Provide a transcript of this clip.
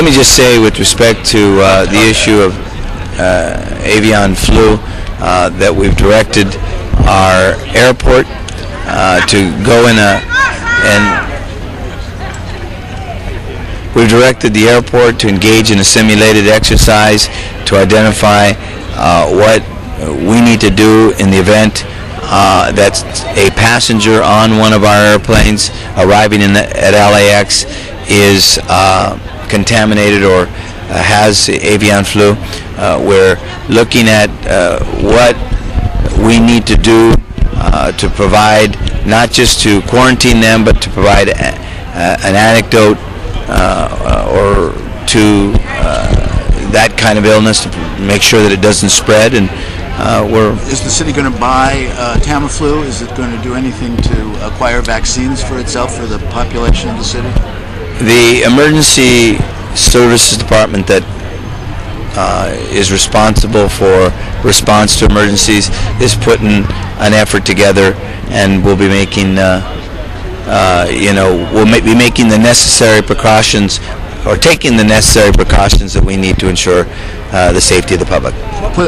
Let me just say, with respect to the issue of avian flu, that we've directed our airport to go in and we've directed the airport to engage in a simulated exercise to identify what we need to do in the event that a passenger on one of our airplanes arriving at LAX is contaminated or has avian flu. We're looking at what we need to do to provide, not just to quarantine them, but to provide an antidote or to that kind of illness to make sure that it doesn't spread. And Is the city going to buy Tamiflu? Is it going to do anything to acquire vaccines for itself, for the population of the city? The Emergency Services Department that is responsible for response to emergencies is putting an effort together, and we'll be making be making the necessary precautions, or taking the necessary precautions that we need to ensure the safety of the public.